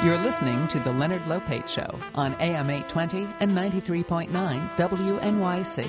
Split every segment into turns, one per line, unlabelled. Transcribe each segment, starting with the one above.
You're listening to The Leonard Lopate Show on AM 820 and 93.9 WNYC.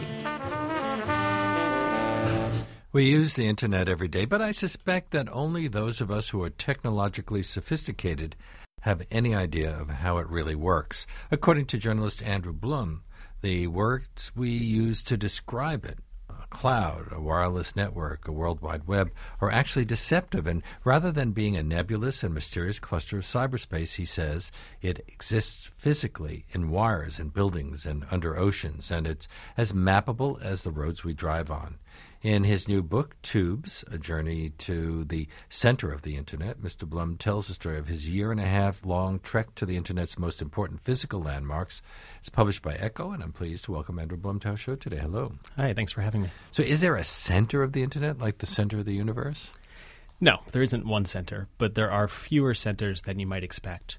We use the Internet every day, but I suspect that only those of us who are technologically sophisticated have any idea of how it really works. According to journalist Andrew Blum, the words we use to describe it, a cloud, a wireless network, a World Wide Web, are actually deceptive. And rather than being a nebulous and mysterious cluster of cyberspace, he says, it exists physically in wires and buildings and under oceans, and it's as mappable as the roads we drive on. In his new book, Tubes, A Journey to the Center of the Internet, Mr. Blum tells the story of his year-and-a-half-long trek to the Internet's most important physical landmarks. It's published by Echo, and I'm pleased to welcome Andrew Blum to our show today. Hello.
Hi, thanks for having me.
So is there a center of the Internet, like the center of the universe?
No, there isn't one center, but there are fewer centers than you might expect.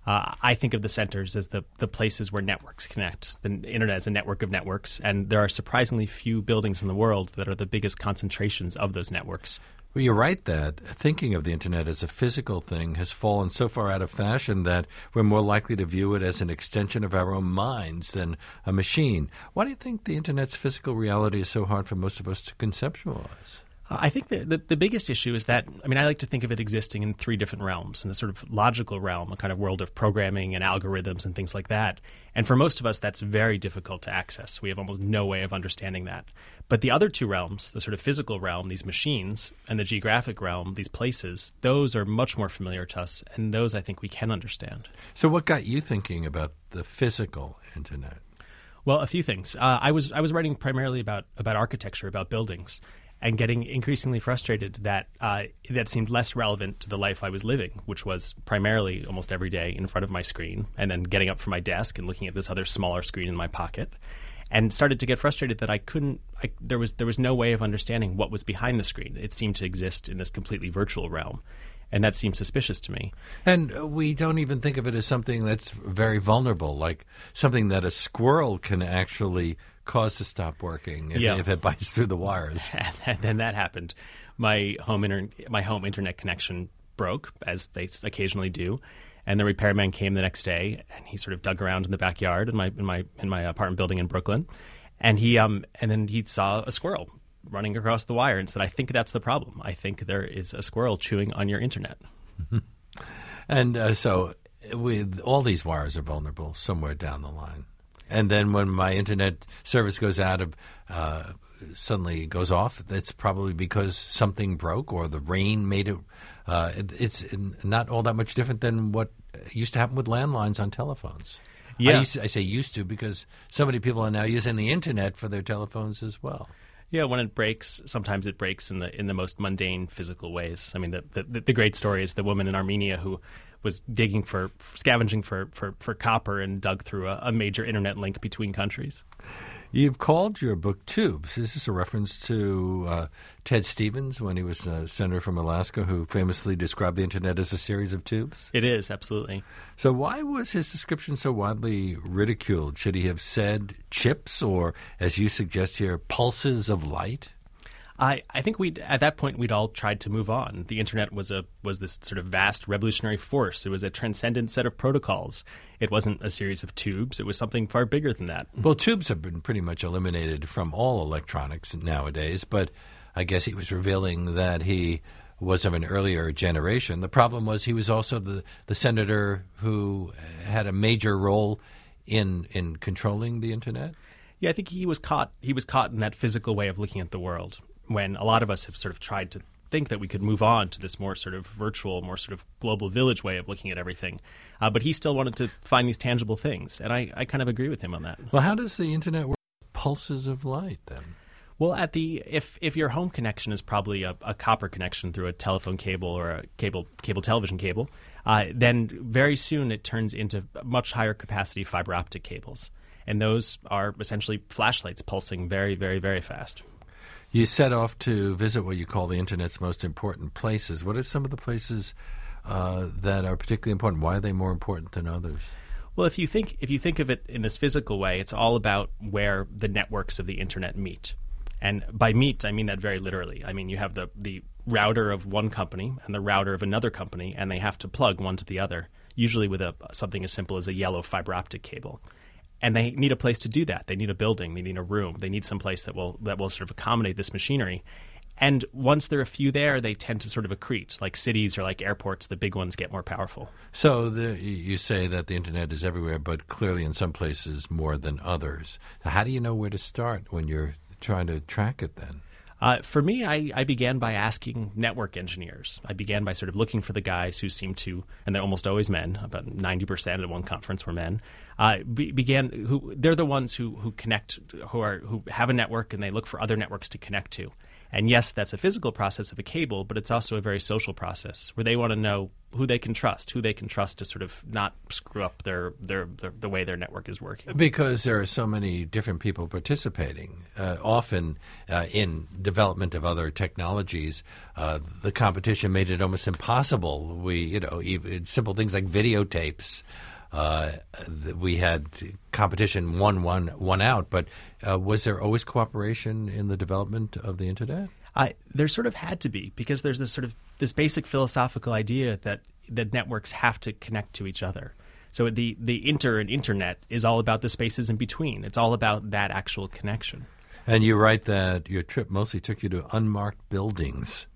I think of the centers as the places where networks connect. The Internet is a network of networks, and there are surprisingly few buildings in the world that are the biggest concentrations of those networks.
Well, you're right that thinking of the Internet as a physical thing has fallen so far out of fashion that we're more likely to view it as an extension of our own minds than a machine. Why do you think the Internet's physical reality is so hard for most of us to conceptualize?
I think the biggest issue is that, I like to think of it existing in three different realms. In the sort of logical realm, a kind of world of programming and algorithms and things like that. And for most of us, that's very difficult to access. We have almost no way of understanding that. But the other two realms, the sort of physical realm, these machines, and the geographic realm, these places, those are much more familiar to us, and those I think we can understand.
So what got you thinking about the physical Internet?
Well, a few things. I was writing primarily about architecture, about buildings, and getting increasingly frustrated that that seemed less relevant to the life I was living, which was primarily almost every day in front of my screen and then getting up from my desk and looking at this other smaller screen in my pocket, and started to get frustrated that there was no way of understanding what was behind the screen. It seemed to exist in this completely virtual realm. And that seems suspicious to me.
And we don't even think of it as something that's very vulnerable, like something that a squirrel can actually cause to stop working if it bites through the wires.
And then that happened. My home internet connection broke, as they occasionally do, and the repairman came the next day, and he sort of dug around in the backyard in my apartment building in Brooklyn, and then he saw a squirrel running across the wire and said, I think that's the problem. I think there is a squirrel chewing on your internet.
And so with all these wires are vulnerable somewhere down the line. And then when my internet service goes out suddenly goes off, it's probably because something broke or the rain made it. It's not all that much different than what used to happen with landlines on telephones.
Yeah.
I say used to because so many people are now using the internet for their telephones as well.
Yeah, when it breaks, sometimes it breaks in the most mundane physical ways. I mean, the great story is the woman in Armenia who was scavenging for copper and dug through a major internet link between countries.
You've called your book Tubes. Is this a reference to Ted Stevens when he was a senator from Alaska who famously described the Internet as a series of tubes?
It is, absolutely.
So why was his description so widely ridiculed? Should he have said chips or, as you suggest here, pulses of light?
I think at that point we'd all tried to move on. The internet was this sort of vast revolutionary force. It was a transcendent set of protocols. It wasn't a series of tubes. It was something far bigger than that.
Well, tubes have been pretty much eliminated from all electronics nowadays, but I guess he was revealing that he was of an earlier generation. The problem was he was also the senator who had a major role in controlling the internet.
Yeah, I think he was caught in that physical way of looking at the world, when a lot of us have sort of tried to think that we could move on to this more sort of virtual, more sort of global village way of looking at everything. But he still wanted to find these tangible things, and I kind of agree with him on that.
Well, how does the internet work with pulses of light then?
Well, if your home connection is probably a copper connection through a telephone cable or a cable television cable, then very soon it turns into much higher capacity fiber optic cables. And those are essentially flashlights pulsing very, very, very fast.
You set off to visit what you call the Internet's most important places. What are some of the places that are particularly important? Why are they more important than others?
Well, if you think of it in this physical way, it's all about where the networks of the Internet meet. And by meet, I mean that very literally. I mean, you have the router of one company and the router of another company, and they have to plug one to the other. usually with something as simple as a yellow fiber optic cable. And they need a place to do that. They need a building. They need a room. They need some place that will sort of accommodate this machinery. And once there are a few there, they tend to sort of accrete. Like cities or like airports, the big ones get more powerful.
So you say that the Internet is everywhere, but clearly in some places more than others. How do you know where to start when you're trying to track it then?
For me, I began by asking network engineers. I began by sort of looking for the guys who seem to, and they're almost always men, about 90% at one conference were men, they're the ones who connect, who have a network, and they look for other networks to connect to. And yes, that's a physical process of a cable, but it's also a very social process where they want to know who they can trust to sort of not screw up the way their network is working.
Because there are so many different people participating. Often in development of other technologies, the competition made it almost impossible. Even simple things like videotapes. We had competition one out, but was there always cooperation in the development of the Internet?
There sort of had to be, because there's this basic philosophical idea that networks have to connect to each other. So the internet is all about the spaces in between. It's all about that actual connection.
And you write that your trip mostly took you to unmarked buildings.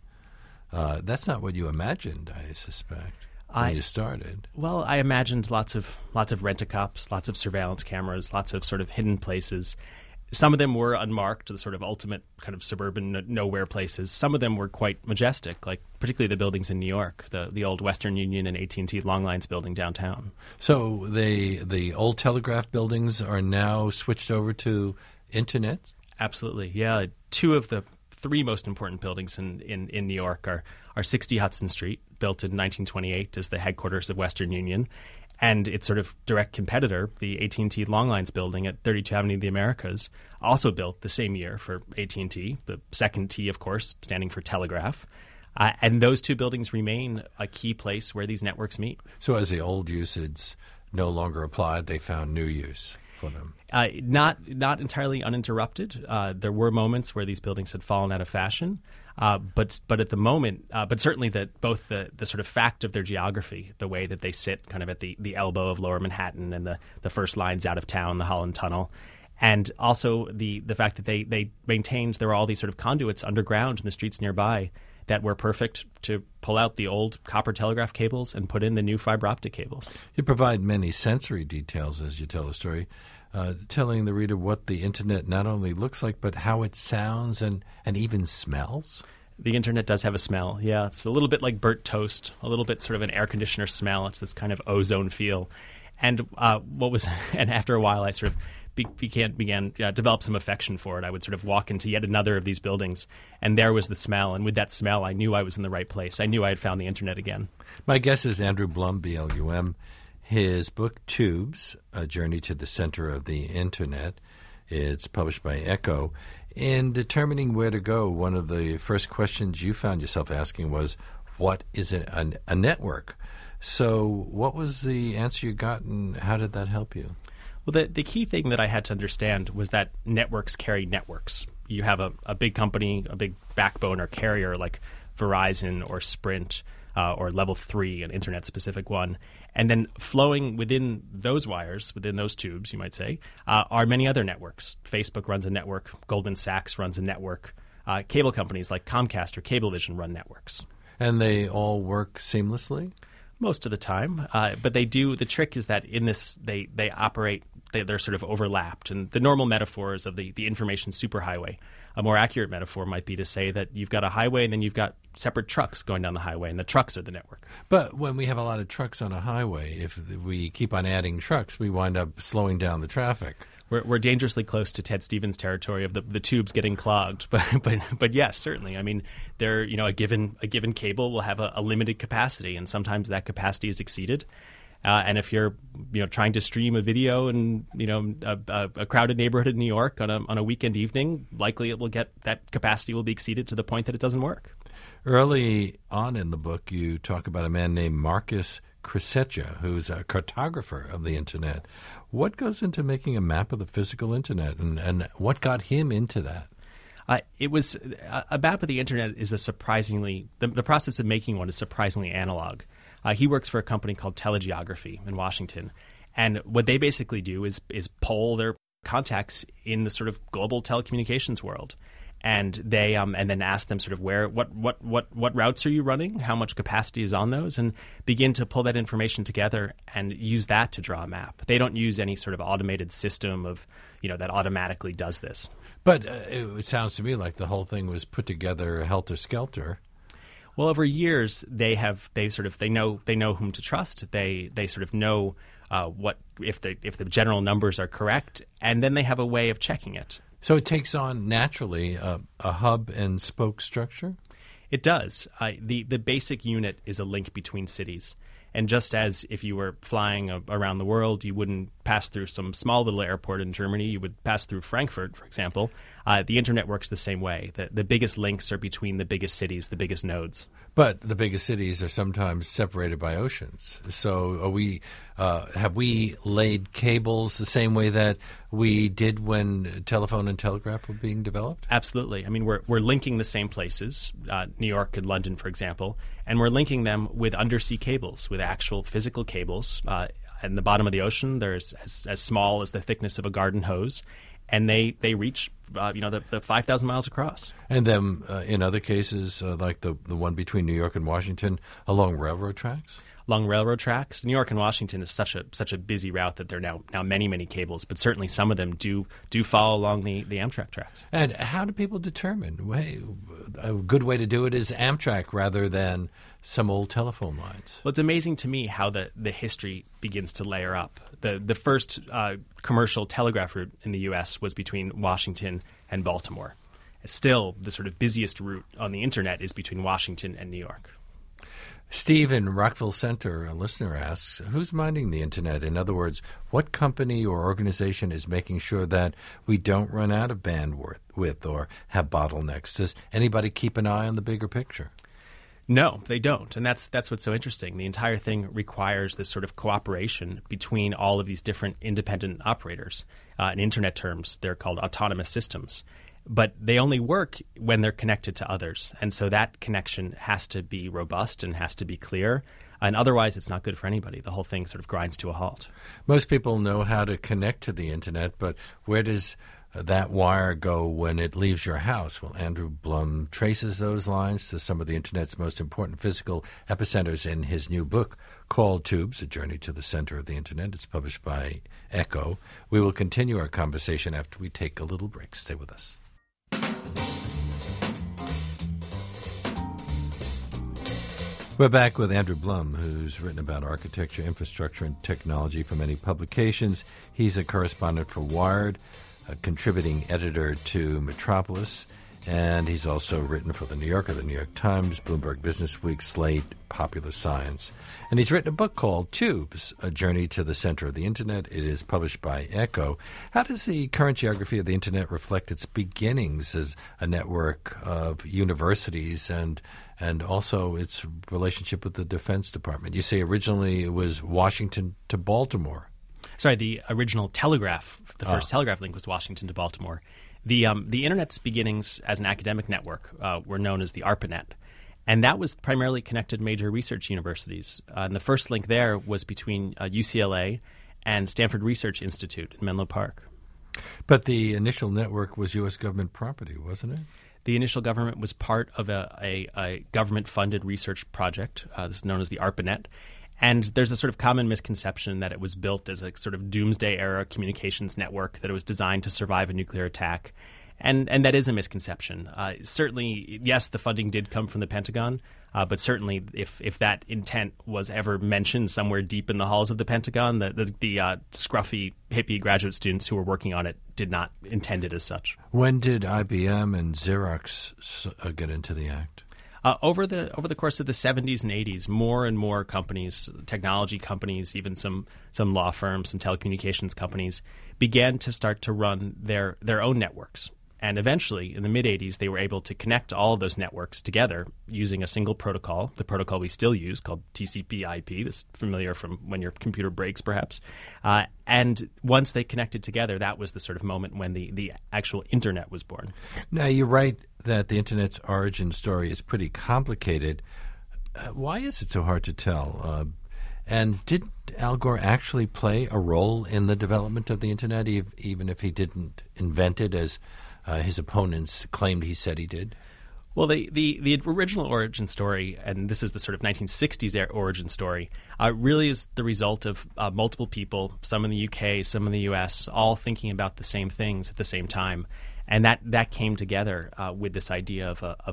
That's not what you imagined, I suspect. When you started?
Well, I imagined lots of rent-a-cops, lots of surveillance cameras, lots of sort of hidden places. Some of them were unmarked, the sort of ultimate kind of suburban nowhere places. Some of them were quite majestic, like particularly the buildings in New York, the old Western Union and AT&T Long Lines building downtown. So
the old telegraph buildings are now switched over to Internet?
Absolutely, yeah. Two of the three most important buildings in New York are 60 Hudson Street, built in 1928 as the headquarters of Western Union, and its sort of direct competitor, the AT&T Long Lines building at 32nd Avenue of the Americas, also built the same year for AT&T, the second T, of course, standing for telegraph. And those two buildings remain a key place where these networks meet.
So as the old usage no longer applied, they found new use for them?
Not entirely uninterrupted. There were moments where these buildings had fallen out of fashion. But at the moment, but certainly that both the sort of fact of their geography, the way that they sit kind of at the elbow of Lower Manhattan and the first lines out of town, the Holland Tunnel, and also the fact that they maintained there were all these sort of conduits underground in the streets nearby that were perfect to pull out the old copper telegraph cables and put in the new fiber optic cables.
You provide many sensory details as you tell the story, telling the reader what the Internet not only looks like, but how it sounds and even smells.
The Internet does have a smell, yeah. It's a little bit like burnt toast, a little bit sort of an air conditioner smell. It's this kind of ozone feel. And and after a while, I sort of began develop some affection for it. I would sort of walk into yet another of these buildings, and there was the smell. And with that smell, I knew I was in the right place. I knew I had found the Internet again.
My guest is Andrew Blum, BLUM. His book, Tubes, A Journey to the Center of the Internet, it's published by Echo. In determining where to go, one of the first questions you found yourself asking was, what is a network? So what was the answer you got, and how did that help you?
Well, the key thing that I had to understand was that networks carry networks. You have a big company, a big backbone or carrier like Verizon or Sprint or Level 3, an Internet-specific one. And then flowing within those wires, within those tubes, you might say, are many other networks. Facebook runs a network. Goldman Sachs runs a network. Cable companies like Comcast or Cablevision run networks.
And they all work seamlessly?
Most of the time. But they do. The trick is that in this, they operate, they're sort of overlapped. And the normal metaphor is of the information superhighway. A more accurate metaphor might be to say that you've got a highway and then you've got separate trucks going down the highway, and the trucks are the network.
But when we have a lot of trucks on a highway, if we keep on adding trucks, we wind up slowing down the traffic.
We're dangerously close to Ted Stevens territory of the tubes getting clogged, but yes, certainly. I mean, there a given cable will have a limited capacity, and sometimes that capacity is exceeded. And if you're trying to stream a video in a crowded neighborhood in New York on a weekend evening, likely that capacity will be exceeded to the point that it doesn't work.
Early on in the book, you talk about a man named Marcus Krisecha, who's a cartographer of the Internet. What goes into making a map of the physical Internet, and what got him into that?
It was a map of the Internet is the process of making one is surprisingly analog. He works for a company called Telegeography in Washington. And what they basically do is poll their contacts in the sort of global telecommunications world. And they and then ask them sort of what routes are you running, how much capacity is on those, and begin to pull that information together and use that to draw a map. They don't use any sort of automated system of that automatically does this.
But it sounds to me like the whole thing was put together helter-skelter.
Well, over years they know whom to trust. They sort of know what if the general numbers are correct, and then they have a way of checking it.
So it takes on naturally a hub and spoke structure?
It does. The basic unit is a link between cities. And just as if you were flying around the world, you wouldn't pass through some small little airport in Germany, you would pass through Frankfurt, for example. The internet works the same way. The biggest links are between the biggest cities, the biggest nodes.
But the biggest cities are sometimes separated by oceans. So have we laid cables the same way that we did when telephone and telegraph were being developed?
Absolutely. I mean, we're linking the same places, New York and London, for example, and we're linking them with undersea cables, with actual physical cables. In the bottom of the ocean, they're as small as the thickness of a garden hose, and they reach the 5,000 miles across.
And then in other cases, like the one between New York and Washington, along railroad tracks?
Along railroad tracks. New York and Washington is such a busy route that there are now many cables, but certainly some of them do follow along the Amtrak tracks.
And how do people determine? A good way to do it is Amtrak rather than some old telephone lines.
Well, it's amazing to me how the history begins to layer up. The first commercial telegraph route in the U.S. was between Washington and Baltimore. Still, the sort of busiest route on the internet is between Washington and New York.
Steve in Rockville Center, a listener asks, who's minding the internet? In other words, what company or organization is making sure that we don't run out of bandwidth or have bottlenecks? Does anybody keep an eye on the bigger picture?
No, they don't. And that's what's so interesting. The entire thing requires this sort of cooperation between all of these different independent operators. In internet terms, they're called autonomous systems. But they only work when they're connected to others. And so that connection has to be robust and has to be clear. And otherwise, it's not good for anybody. The whole thing sort of grinds to a halt.
Most people know how to connect to the internet, but where does that wire go when it leaves your house? Well, Andrew Blum traces those lines to some of the internet's most important physical epicenters in his new book called Tubes, A Journey to the Center of the Internet. It's published by Echo. We will continue our conversation after we take a little break. Stay with us. We're back with Andrew Blum, who's written about architecture, infrastructure, and technology for many publications. He's a correspondent for Wired, a contributing editor to Metropolis, and he's also written for The New Yorker, The New York Times, Bloomberg Businessweek, Slate, Popular Science. And he's written a book called Tubes, A Journey to the Center of the Internet. It is published by Echo. How does the current geography of the Internet reflect its beginnings as a network of universities and also its relationship with the Defense Department? You say originally it was Washington to Baltimore.
Sorry, the original telegraph, the first telegraph link was Washington to Baltimore. The Internet's beginnings as an academic network were known as the ARPANET, and that was primarily connected to major research universities. And the first link there was between UCLA and Stanford Research Institute in Menlo Park.
But the initial network was U.S. government property, wasn't it?
The initial government was part of a government-funded research project. This is known as the ARPANET. And there's a sort of common misconception that it was built as a sort of doomsday-era communications network, that it was designed to survive a nuclear attack. And that is a misconception. Certainly, yes, the funding did come from the Pentagon, but certainly if that intent was ever mentioned somewhere deep in the halls of the Pentagon, the scruffy, hippie graduate students who were working on it did not intend it as such.
When did IBM and Xerox get into the act?
Over the course of the 70s and 80s, more and more companies, technology companies, even some law firms, some telecommunications companies, began to start to run their own networks. And eventually, in the mid-'80s, they were able to connect all of those networks together using a single protocol, the protocol we still use called TCP/IP. This is familiar from when your computer breaks, perhaps. And once they connected together, that was the sort of moment when the actual Internet was born.
Now, you write that the Internet's origin story is pretty complicated. why is it so hard to tell? And did Al Gore actually play a role in the development of the Internet, even if he didn't invent it as his opponents claimed he said he did?
Well, the original origin story, and this is the sort of 1960s origin story, really is the result of multiple people, some in the UK, some in the US, all thinking about the same things at the same time. And that came together with this idea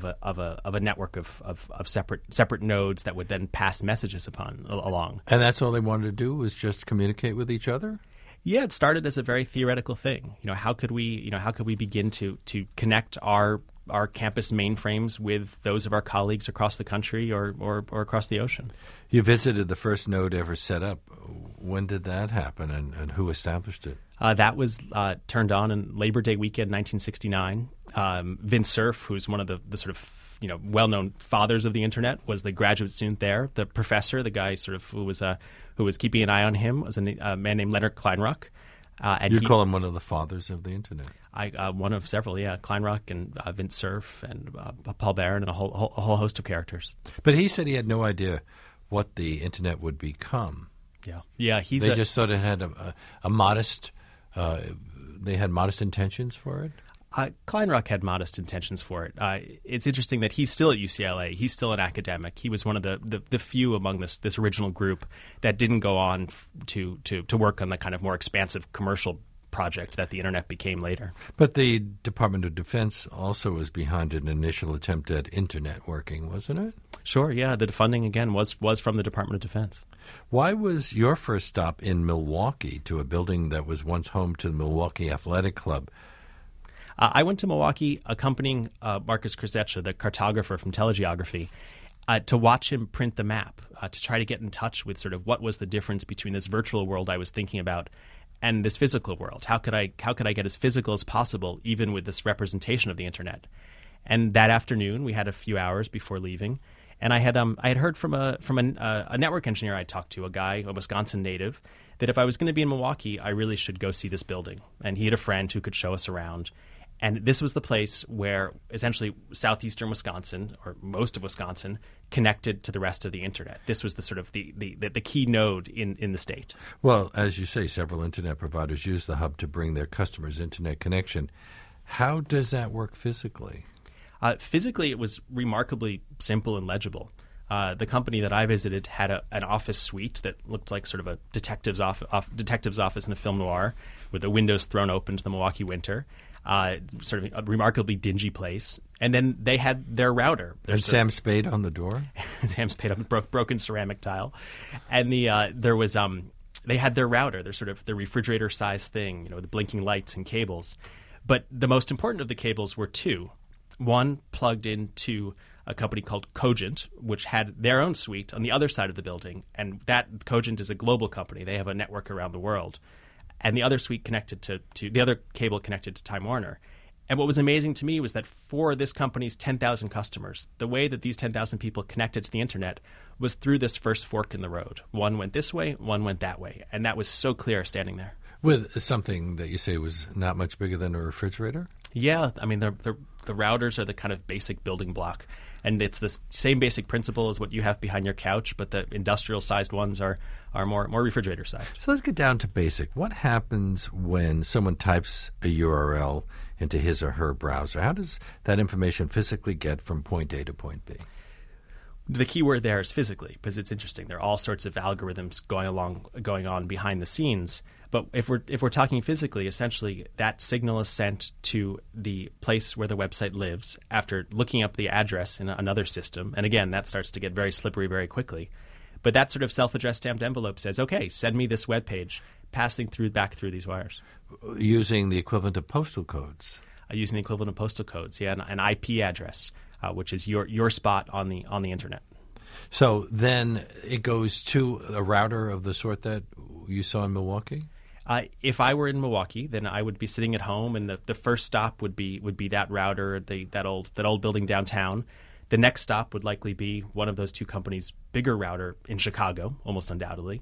of a network of separate nodes that would then pass messages along.
And that's all they wanted to do, was just communicate with each other?
Yeah, it started as a very theoretical thing. How could we begin to connect our campus mainframes with those of our colleagues across the country or across the ocean?
You visited the first node ever set up. When did that happen, and who established it?
That was turned on Labor Day weekend, 1969. Vint Cerf, who's one of the sort of well-known fathers of the Internet, was the graduate student there. The professor, the guy sort of who was keeping an eye on him, was a man named Leonard Kleinrock. And
call him one of the fathers of the Internet?
One of several, yeah. Kleinrock and Vint Cerf and Paul Barron and a whole host of characters.
But he said he had no idea what the Internet would become.
Yeah.
They just thought it had a modest. They had modest intentions for it.
Kleinrock had modest intentions for it. It's interesting that he's still at UCLA. He's still an academic. He was one of the few among this original group that didn't go on to work on the kind of more expansive commercial project that the Internet became later.
But the Department of Defense also was behind an initial attempt at Internet working, wasn't it?
Sure, yeah. The funding, again, was from the Department of Defense.
Why was your first stop in Milwaukee, to a building that was once home to the Milwaukee Athletic Club?
I went to Milwaukee accompanying Marcus Krzecha, the cartographer from Telegeography, to watch him print the map, to try to get in touch with sort of what was the difference between this virtual world I was thinking about and this physical world. How could I get as physical as possible, even with this representation of the Internet? And that afternoon, we had a few hours before leaving, and I had heard from a network engineer I talked to, a guy, a Wisconsin native, that if I was going to be in Milwaukee, I really should go see this building. And he had a friend who could show us around. And this was the place where essentially southeastern Wisconsin, or most of Wisconsin, connected to the rest of the Internet. This was the sort of the key node in the state.
Well, as you say, several Internet providers use the hub to bring their customers' Internet connection. How does that work physically?
Physically, it was remarkably simple and legible. The company that I visited had an office suite that looked like sort of a detective's office in a film noir, with the windows thrown open to the Milwaukee winter. Sort of a remarkably dingy place. And then they had their router.
There's Sam Spade on the door?
Sam Spade on broken ceramic tile. And they had their router, their sort of the refrigerator-sized thing, the blinking lights and cables. But the most important of the cables were two. One plugged into a company called Cogent, which had their own suite on the other side of the building. And that Cogent is a global company. They have a network around the world. And the other suite connected to the other cable connected to Time Warner. And what was amazing to me was that for this company's 10,000 customers, the way that these 10,000 people connected to the Internet was through this first fork in the road. One went this way, one went that way. And that was so clear standing there.
With something that you say was not much bigger than a refrigerator?
Yeah. I mean, the routers are the kind of basic building block. And it's the same basic principle as what you have behind your couch, but the industrial-sized ones are more refrigerator-sized.
So let's get down to basic. What happens when someone types a URL into his or her browser? How does that information physically get from point A to point B?
The key word there is physically, because it's interesting. There are all sorts of algorithms going on behind the scenes. But if we're talking physically, essentially that signal is sent to the place where the website lives after looking up the address in another system. And again, that starts to get very slippery very quickly. But that sort of self-addressed stamped envelope says, okay, send me this web page, passing back through these wires.
Using the equivalent of postal codes.
Using the equivalent of postal codes, yeah, an IP address, which is your spot on the Internet.
So then it goes to a router of the sort that you saw in Milwaukee?
If I were in Milwaukee, then I would be sitting at home, and the first stop would be that router, that old building downtown. The next stop would likely be one of those two companies' bigger router in Chicago, almost undoubtedly.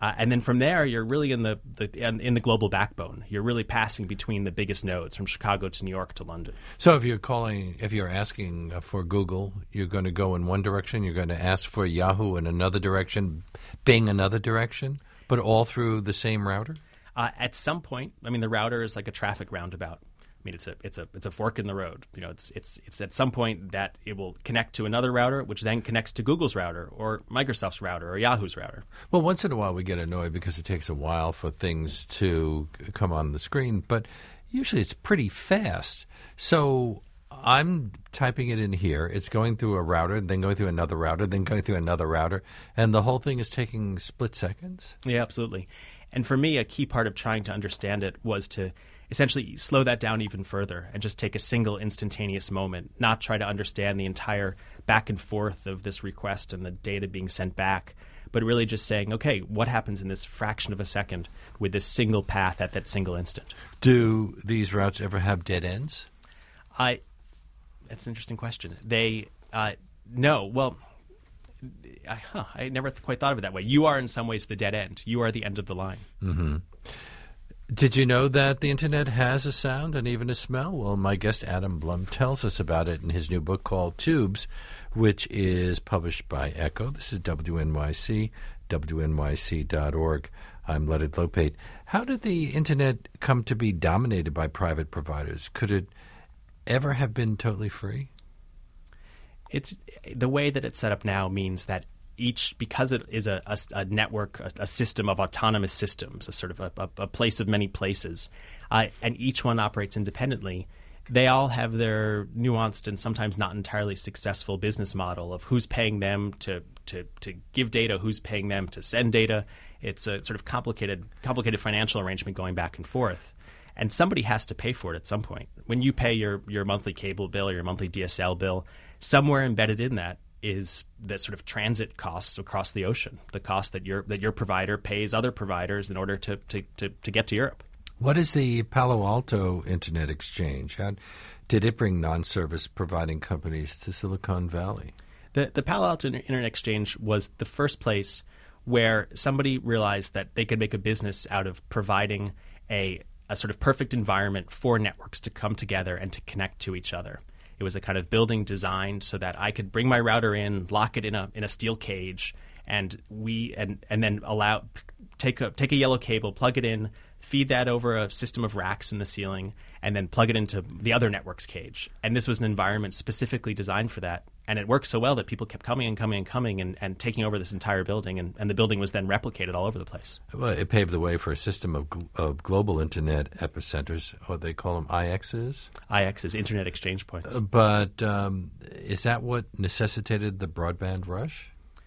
And then from there, you're really in the global backbone. You're really passing between the biggest nodes from Chicago to New York to London.
So if you're asking for Google, you're going to go in one direction. You're going to ask for Yahoo in another direction, Bing another direction, but all through the same router?
At some point, I mean, the router is like a traffic roundabout. I mean, it's a fork in the road. You know, it's at some point that it will connect to another router, which then connects to Google's router or Microsoft's router or Yahoo's router.
Well, once in a while we get annoyed because it takes a while for things to come on the screen, but usually it's pretty fast. So I'm typing it in here. It's going through a router, then going through another router, then going through another router, and the whole thing is taking split seconds?
Yeah, absolutely. And for me, a key part of trying to understand it was to essentially slow that down even further and just take a single instantaneous moment, not try to understand the entire back and forth of this request and the data being sent back, but really just saying, okay, what happens in this fraction of a second with this single path at that single instant? Do
these routes ever have dead ends?
That's an interesting question. No. Well, I never quite thought of it that way. You are in some ways the dead end. You are the end of the line.
Mm-hmm. Did you know that the Internet has a sound and even a smell? Well, my guest Adam Blum tells us about it in his new book called Tubes, which is published by Echo. This is WNYC, WNYC.org. I'm Leonard Lopate. How did the Internet come to be dominated by private providers? Could it ever have been totally free?
It's the way that it's set up now means that because it is a network, a system of autonomous systems, a sort of a place of many places, and each one operates independently, they all have their nuanced and sometimes not entirely successful business model of who's paying them to give data, who's paying them to send data. It's a sort of complicated financial arrangement going back and forth. And somebody has to pay for it at some point. When you pay your monthly cable bill or your monthly DSL bill, somewhere embedded in that is the sort of transit costs across the ocean, the cost that your provider pays other providers in order to get to Europe.
What is the Palo Alto Internet Exchange? How did it bring non-service providing companies to Silicon Valley?
The Palo Alto Internet Exchange was the first place where somebody realized that they could make a business out of providing a sort of perfect environment for networks to come together and to connect to each other. It was a kind of building designed so that I could bring my router in, lock it in a steel cage, and then take a yellow cable, plug it in, feed that over a system of racks in the ceiling, and then plug it into the other network's cage. And this was an environment specifically designed for that. And it worked so well that people kept coming and taking over this entire building, and the building was then replicated all over the place.
Well, it paved the way for a system of global Internet epicenters, or they call them IXs?
IXs, Internet Exchange Points.
But is that what necessitated the broadband rush?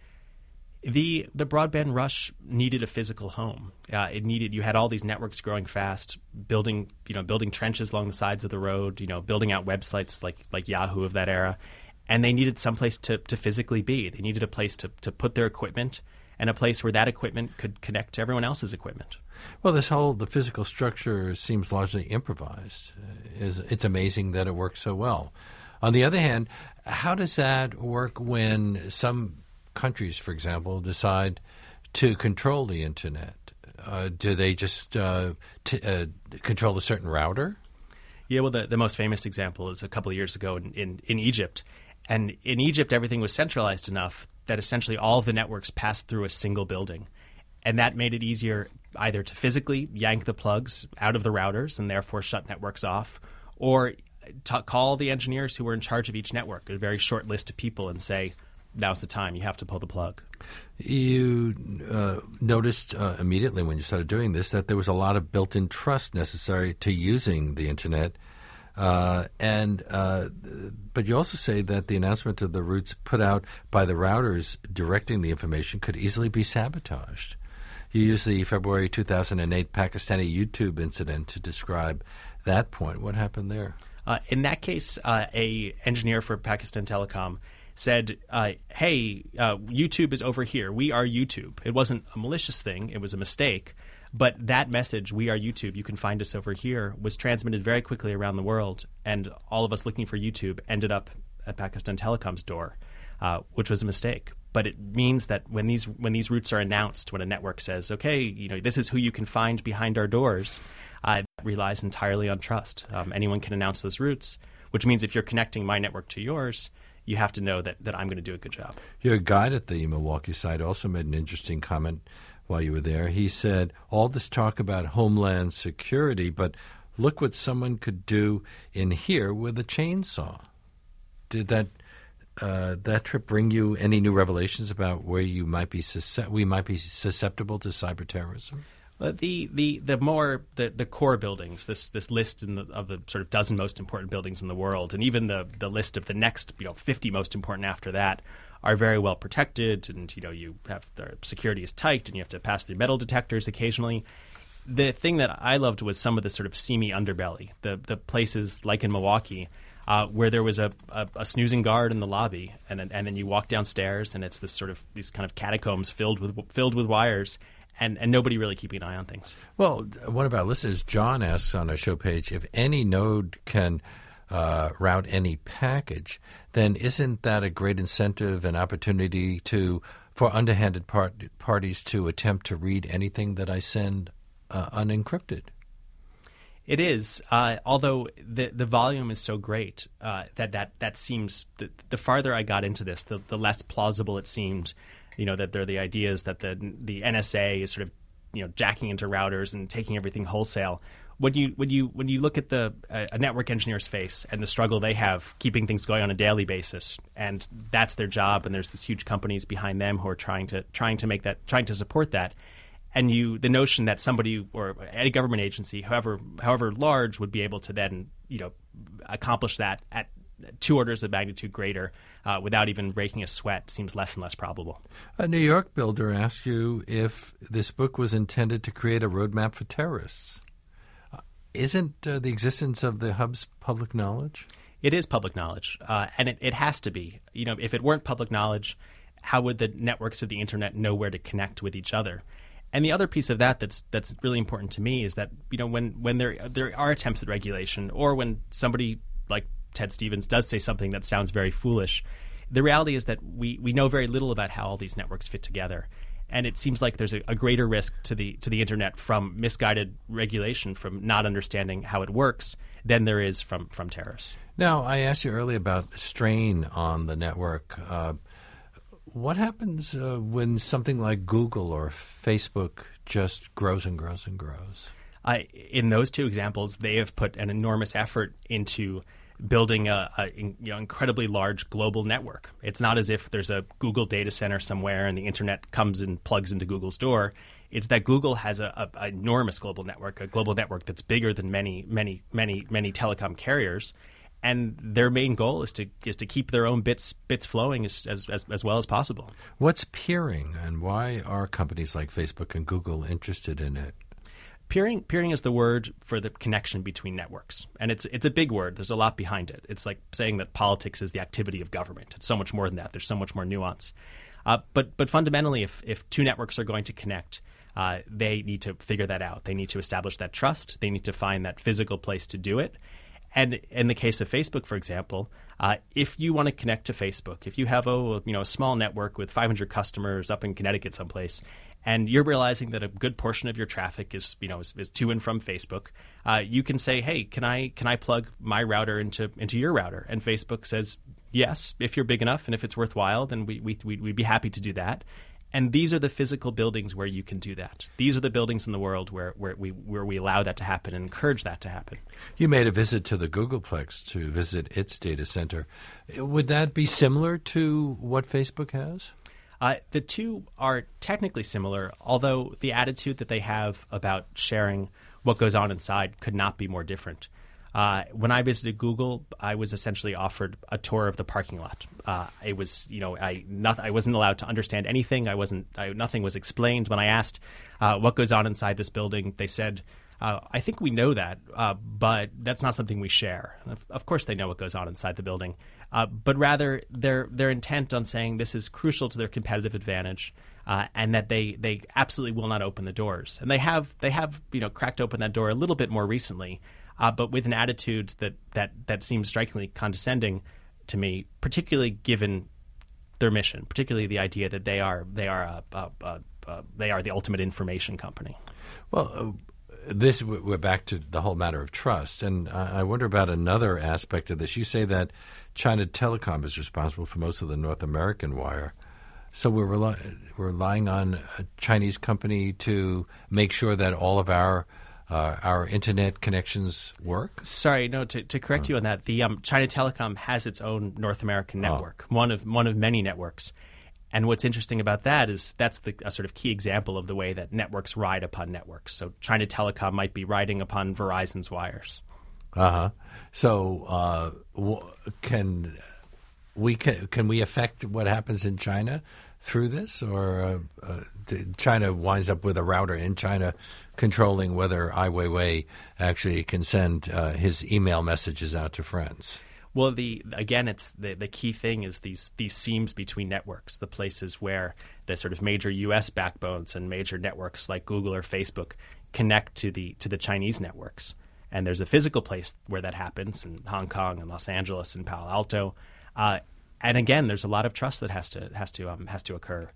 The broadband rush needed a physical home. You had all these networks growing fast, building trenches along the sides of the road, building out websites like Yahoo of that era. And they needed some place to physically be. They needed a place to put their equipment and a place where that equipment could connect to everyone else's equipment.
Well, the physical structure seems largely improvised. It's amazing that it works so well. On the other hand, how does that work when some countries, for example, decide to control the Internet? Do they just control a certain router?
Yeah, well, the most famous example is a couple of years ago in Egypt. And in Egypt, everything was centralized enough that essentially all of the networks passed through a single building. And that made it easier either to physically yank the plugs out of the routers and therefore shut networks off, or call the engineers who were in charge of each network, a very short list of people, and say, now's the time, you have to pull the plug.
You noticed immediately when you started doing this that there was a lot of built-in trust necessary to using the Internet. But you also say that the announcement of the routes put out by the routers directing the information could easily be sabotaged. You use the February 2008 Pakistani YouTube incident to describe that point. What happened there?
In that case, a engineer for Pakistan Telecom said, hey, YouTube is over here. We are YouTube. It wasn't a malicious thing. It was a mistake. But that message, we are YouTube, you can find us over here, was transmitted very quickly around the world. And all of us looking for YouTube ended up at Pakistan Telecom's door, which was a mistake. But it means that when these routes are announced, when a network says, okay, this is who you can find behind our doors, it relies entirely on trust. Anyone can announce those routes, which means if you're connecting my network to yours, you have to know that I'm going to do a good job.
Your guide at the Milwaukee site also made an interesting comment while you were there. He said, all this talk about homeland security, but look what someone could do in here with a chainsaw. Did that trip bring you any new revelations about where we might be susceptible to cyber terrorism?
The core buildings, this list of the sort of dozen most important buildings in the world, and even the list of the next 50 most important after that, are very well protected, and you have the security is tight, and you have to pass through metal detectors occasionally. The thing that I loved was some of the sort of seamy underbelly, the places like in Milwaukee, where there was a snoozing guard in the lobby, and then you walk downstairs, and it's these kind of catacombs filled with wires, and nobody really keeping an eye on things.
Well, one of our listeners, John, asks on our show page, if any node can route any package, then isn't that a great incentive and opportunity for underhanded parties to attempt to read anything that I send unencrypted?
It is, although the volume is so great that seems the farther I got into this, the less plausible it seemed. That there are the ideas that the NSA is sort of jacking into routers and taking everything wholesale. When you look at a network engineer's face and the struggle they have keeping things going on a daily basis, and that's their job, and there's these huge companies behind them who are trying to support that. And the notion that somebody or any government agency, however large, would be able to then accomplish that at 2 orders of magnitude greater without even breaking a sweat seems less and less probable.
A New York builder asked you if this book was intended to create a roadmap for terrorists. Isn't the existence of the hubs public knowledge?
It is public knowledge, and it has to be. If it weren't public knowledge, how would the networks of the internet know where to connect with each other? And the other piece of that's really important to me is that when there are attempts at regulation, or when somebody like Ted Stevens does say something that sounds very foolish, the reality is that we know very little about how all these networks fit together. And it seems like there's a greater risk to the internet from misguided regulation, from not understanding how it works, than there is from terrorists.
Now, I asked you earlier about strain on the network. What happens when something like Google or Facebook just grows and grows and grows?
In those two examples, they have put an enormous effort into building an incredibly large global network. It's not as if there's a Google data center somewhere and the internet comes and plugs into Google's door. It's that Google has an enormous global network, a global network that's bigger than many telecom carriers. And their main goal is to keep their own bits flowing as well as possible.
What's peering, and why are companies like Facebook and Google interested in it?
Peering is the word for the connection between networks, and it's a big word. There's a lot behind it. It's like saying that politics is the activity of government. It's so much more than that. There's so much more nuance. But fundamentally, if two networks are going to connect, they need to figure that out. They need to establish that trust. They need to find that physical place to do it. And in the case of Facebook, for example, if you want to connect to Facebook, if you have a small network with 500 customers up in Connecticut someplace, and you're realizing that a good portion of your traffic is to and from Facebook, you can say, hey, can I plug my router into your router? And Facebook says, yes, if you're big enough and if it's worthwhile, then we'd be happy to do that. And these are the physical buildings where you can do that. These are the buildings in the world where we allow that to happen and encourage that to happen.
You made a visit to the Googleplex to visit its data center. Would that be similar to what Facebook has?
The two are technically similar, although the attitude that they have about sharing what goes on inside could not be more different. When I visited Google, I was essentially offered a tour of the parking lot. It was, I wasn't allowed to understand anything. Nothing was explained. When I asked what goes on inside this building, they said, I think we know that, but that's not something we share. Of course they know what goes on inside the building, but rather they're intent on saying this is crucial to their competitive advantage, and that they absolutely will not open the doors. And they have cracked open that door a little bit more recently, but with an attitude that seems strikingly condescending to me, particularly given their mission, particularly the idea that they are the ultimate information company.
Well, we're back to the whole matter of trust, and I wonder about another aspect of this. You say that China Telecom is responsible for most of the North American wire, so we're relying on a Chinese company to make sure that all of our internet connections work?
Sorry, no. To correct you on that, the China Telecom has its own North American network, one of many networks. And what's interesting about that is that's a sort of key example of the way that networks ride upon networks. So China Telecom might be riding upon Verizon's wires.
So can we affect what happens in China through this, or China winds up with a router in China controlling whether Ai Weiwei actually can send his email messages out to friends?
Well, the key thing is these seams between networks, the places where the sort of major U.S. backbones and major networks like Google or Facebook connect to the Chinese networks. And there's a physical place where that happens in Hong Kong and Los Angeles and Palo Alto. And again, there's a lot of trust that has to occur.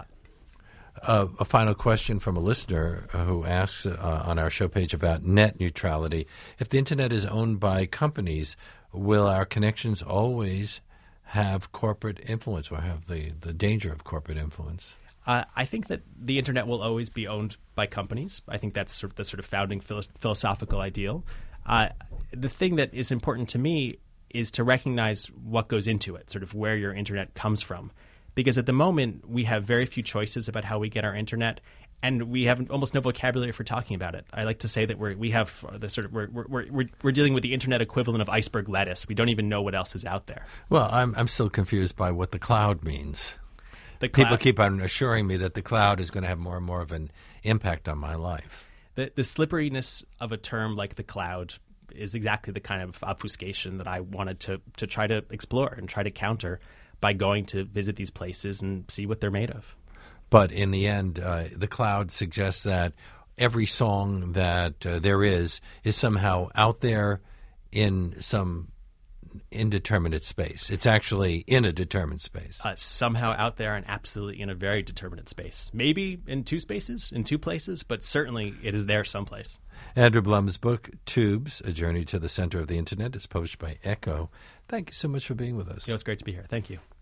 A final question from a listener who asks on our show page about net neutrality. If the internet is owned by companies, will our connections always have corporate influence or have the danger of corporate influence?
I think that the internet will always be owned by companies. I think that's the sort of founding philosophical ideal. The thing that is important to me is to recognize what goes into it, sort of where your internet comes from. Because at the moment, we have very few choices about how we get our internet, and we have almost no vocabulary for talking about it. I like to say that we're dealing with the internet equivalent of iceberg lettuce. We don't even know what else is out there.
Well, I'm still confused by what the cloud means. People keep on assuring me that the cloud is going to have more and more of an impact on my life.
The slipperiness of a term like the cloud is exactly the kind of obfuscation that I wanted to try to explore and try to counter by going to visit these places and see what they're made of.
But in the end, the cloud suggests that every song that there is somehow out there in some indeterminate space. It's actually in a determined space.
Somehow out there and absolutely in a very determinate space. Maybe in two places, but certainly it is there someplace.
Andrew Blum's book, Tubes, A Journey to the Center of the Internet, is published by Echo. Thank you so much for being with us.
It was great to be here. Thank you.